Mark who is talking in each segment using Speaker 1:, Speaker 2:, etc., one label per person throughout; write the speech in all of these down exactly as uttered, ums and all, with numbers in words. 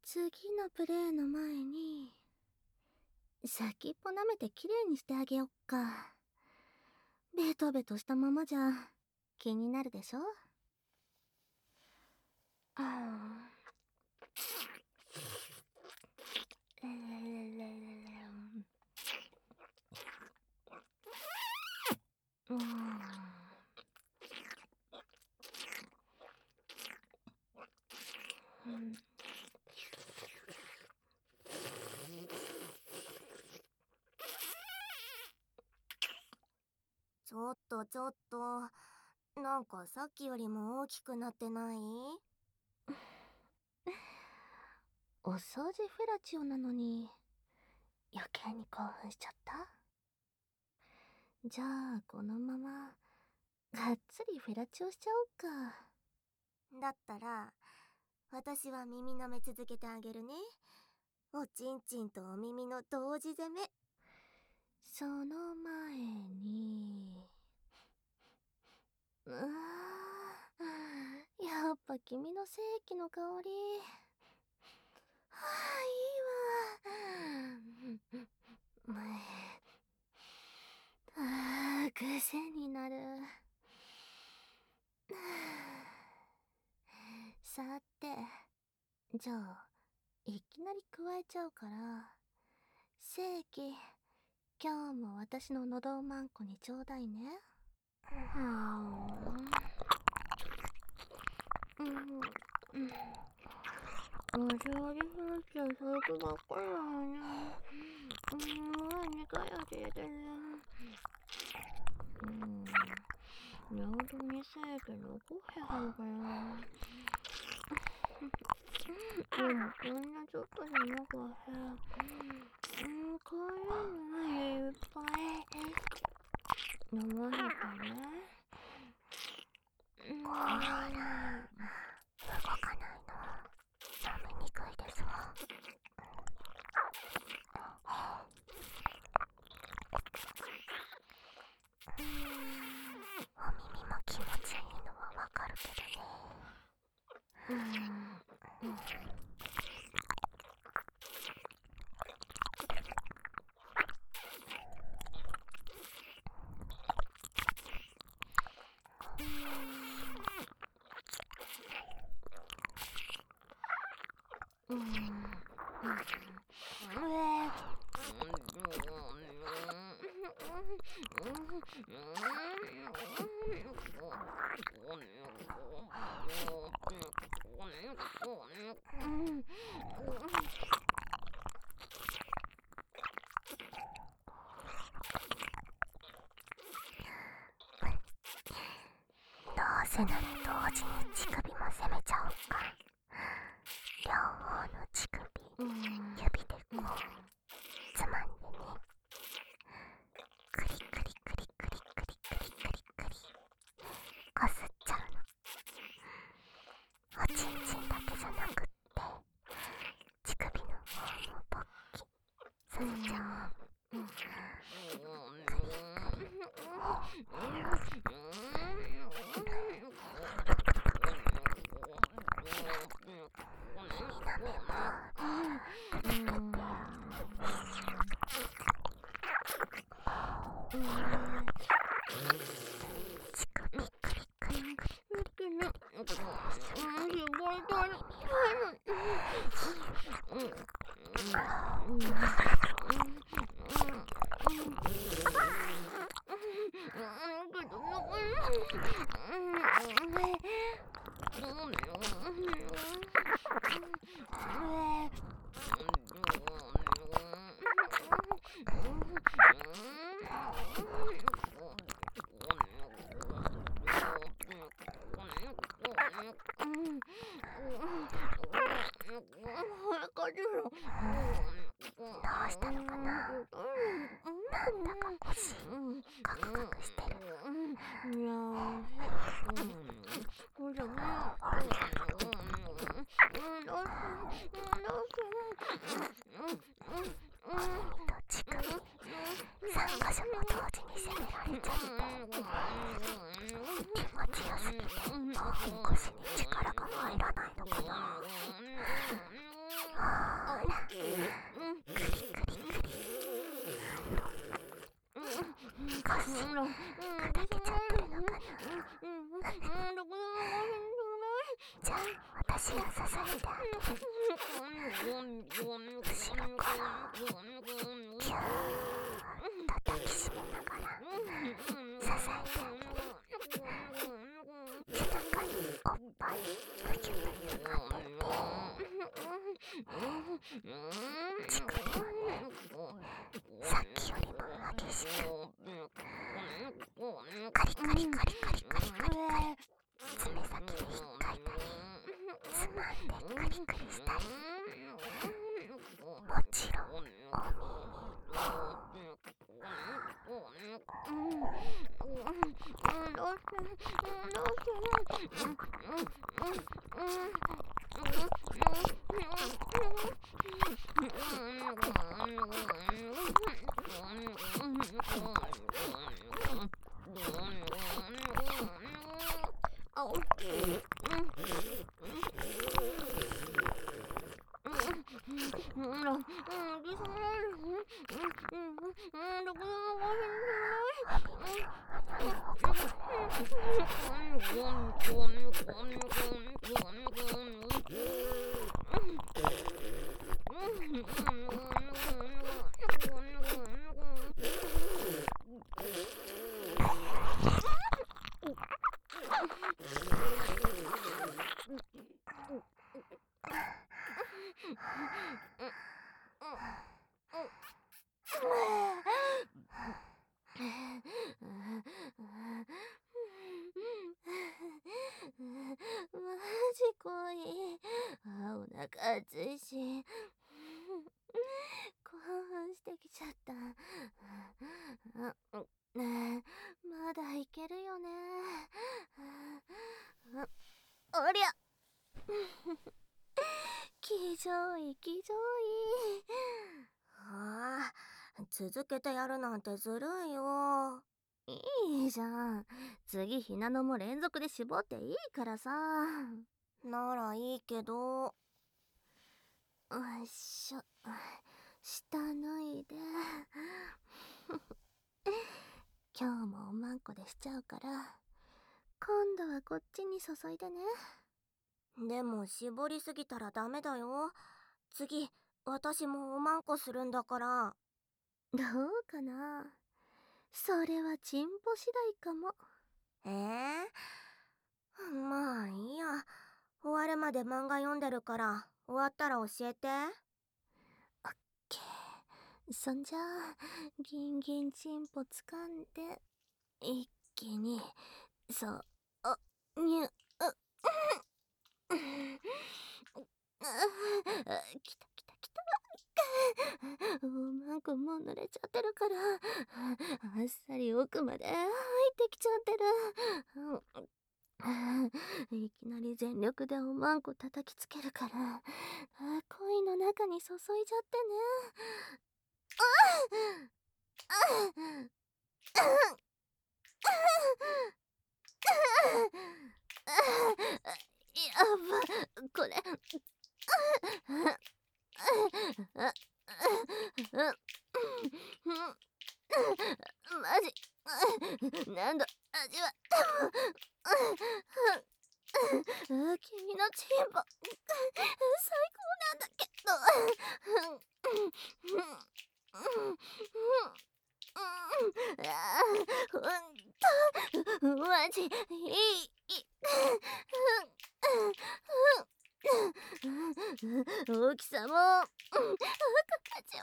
Speaker 1: 次のプレイの前に先っぽ舐めてきれいにしてあげよっか。ベトベトしたままじゃ気になるでしょ。ああ、えー、うん、うん、ちょっとちょっと、なんかさっきよりも大きくなってない？お掃除フェラチオなのに余計に興奮しちゃった。じゃあこのままがっつりフェラチオしちゃおうか。だったら私は耳舐め続けてあげるね。おちんちんとお耳の同時攻め。その前に、うわー、やっぱ君の精液の香り。はあ、いいわ。あー、癖になる。さて、じゃあいきなり加えちゃうから、精液今日も私ののどまんこにちょうだいね。うんうんうん。お料理風景最悪ばっかりだよね。うん、にかい味入れてね。うん、両方にせえけどごへんはんかな。でもこんなちょっとじゃなくて、うん、こういうのいっぱい飲まなきゃね。うん、動かないの飲みにくいですわ。うん、お耳も気持ちいいのはわかるけどね。うん、うん、うん、うん、どうせなら同時に乳首も攻めちゃおうか。両方の乳首、指でこうつまんでね。クリクリクリクリクリクリクリクリこすっちゃうの。おちんちんだけじゃなくって乳首の方もポッキさせちゃおう。クリクリどうしたのかな。なんだか腰カクカクしてる。いやこれね。お耳と乳首さんかしょも同時に攻められちゃって気持ちよすぎて腰に力が入らないのかな。あじゃあ私が支えてあげる。後ろからギューッと抱きしめながら支えてあげる。背中におっぱいぷきゅぷきゅ当てて、乳首をね、さっきよりも激しくカリカリカリカリカリカリカリカリ爪先で引っかいたりつまんでカリカリしたり、もちろんお耳マジ濃い。あ、お腹熱いし興奮してきちゃった。ねえ、まだいけるよね。おりゃ気丈い気丈い。ああ、続けてやるなんてずるいよ。いいじゃん。次ひなのも連続で絞っていいからさ。ならいいけど。よいしょ。下脱いで。今日もおまんこでしちゃうから、今度はこっちに注いでね。でも絞りすぎたらダメだよ。次、私もおまんこするんだから。どうかな。それはチンポ次第かも。えー、まあいいや。終わるまで漫画読んでるから、終わったら教えて。オッケー。そんじゃあ、ギンギンチンポ掴んで、一気に、そう、あ、にゅ、う、きたきたきた。おまんこもう濡れちゃってるから、あっさり奥まで入ってきちゃってる。いきなり全力でおまんこ叩きつけるから、恋の中に注いじゃってね。やば、これ。マジ何度味わっても君のチンポ最高なんだけど。ほんとマジいい。大きさも形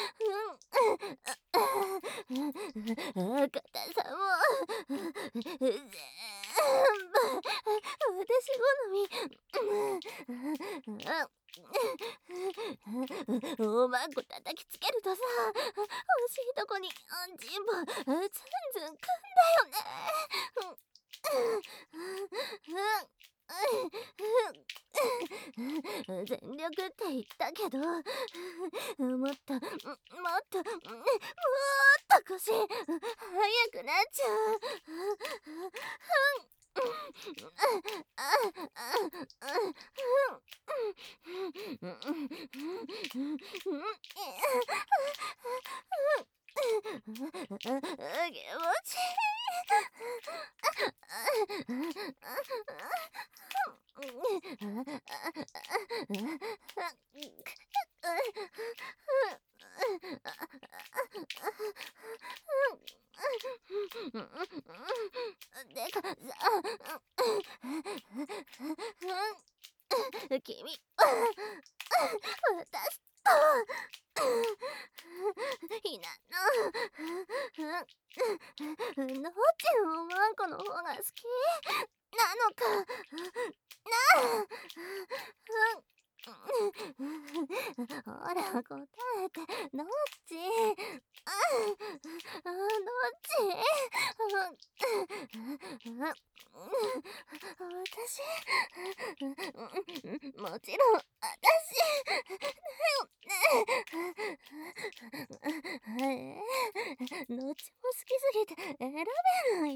Speaker 1: も硬さも全部私好み。おまんこ叩きつけるとさ、欲しいとこにチンポツンツンくんだよね。全力って言ったけど、もっともっともっと腰速くなっちゃう。気持ちいい。 でかさ、君、私と、ひなの、どっちのワンコの方が好きなのかなあ。ほら答えて、どっちああ、どっち私もちろん私だよね。どっちも好きすぎて選べない。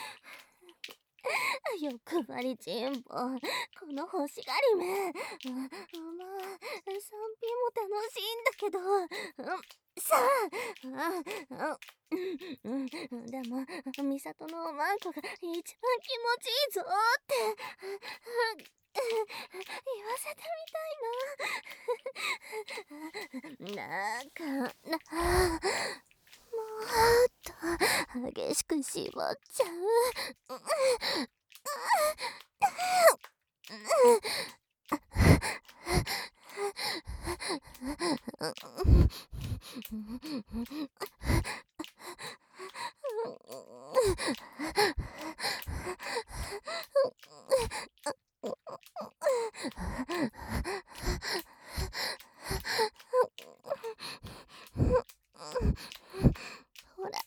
Speaker 1: 欲張りチンポ、この欲しがりめ。まあ、賛否も楽しいんだけど、うん、さあ、うん、でも、ミサトのワンコが一番気持ちいいぞって言わせてみたいな。だからもっと激しく絞っちゃう。ほら、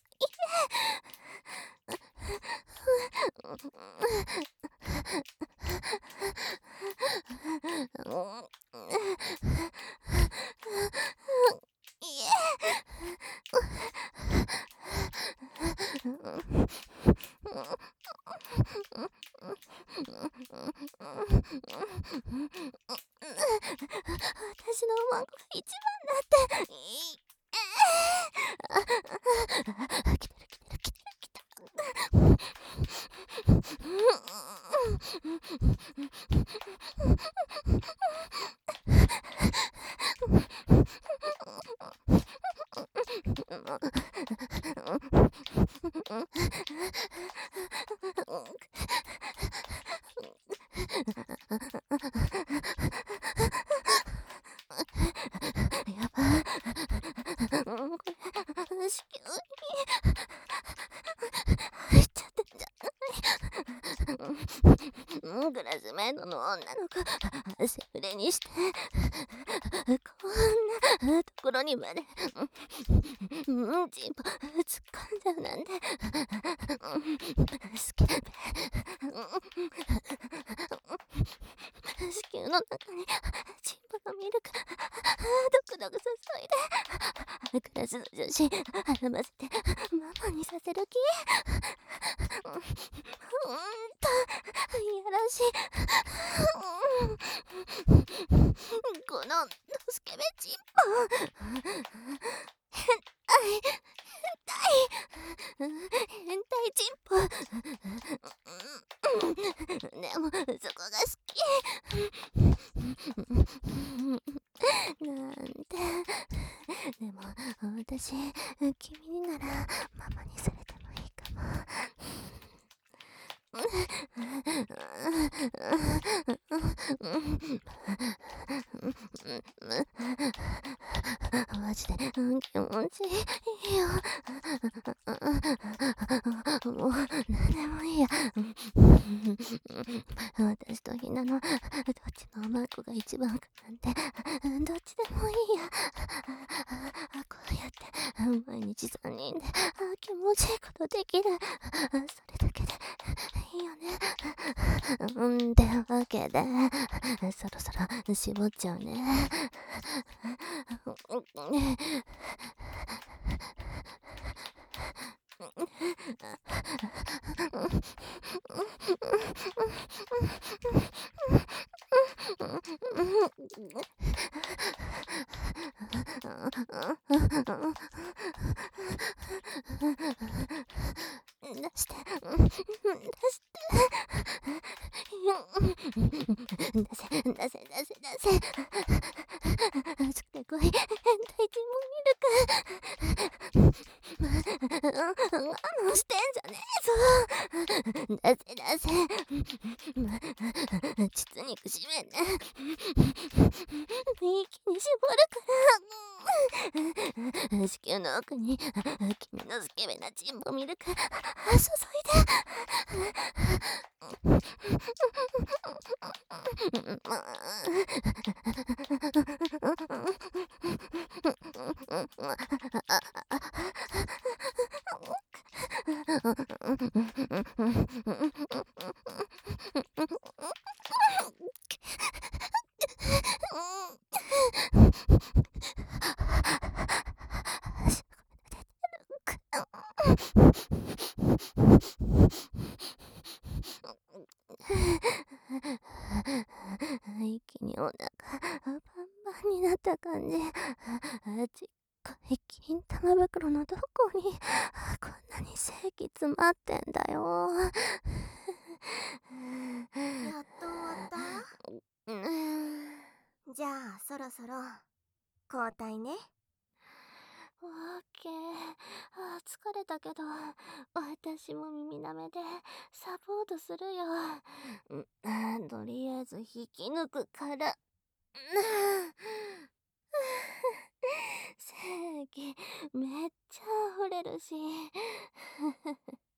Speaker 1: 私のワンコが一番だって。来てる来てる来てる来た。やばい、これ子宮に入っちゃってんじゃない。クラスメイトの女の子セフレにしてこんなところにまでうんちんぽ突っ込んじゃうなんてスケベ。子宮の中にチンポのミルクドクドク注いでクラスの女子絡ませてママにさせる気。ほんといやらしい。このスケベチンポ変態変態変態チンポ。でもそこが好きなんて。でも私君にならママにされてもいいかも。マジで気持ちいいよ。もう何でもいいや。私とひなのどっちのマークが一番かなんてどっちでもいいや。こうやって毎日さんにんで気持ちいいことできる。それだけでいいよね。うんってわけでそろそろ絞っちゃうね。出して出して出せ、出せ、出せ、出せ。それこい、変態尋問ミルク。我慢してんじゃねえぞ。出せ、出せ。膣肉締めね。一気に絞るから。子宮の奥に君のスケベなチンポミルク注いで。一気にお腹パンパンになった感じ。ちっこい金玉袋のどこにこんなに精液詰まってんだよ。やっと終わった？じゃあそろそろ交代ね。オッケー。あー疲れたけど私も耳なめでサポートするよ。んとりあえず引き抜くから。正義めっちゃ溢れるし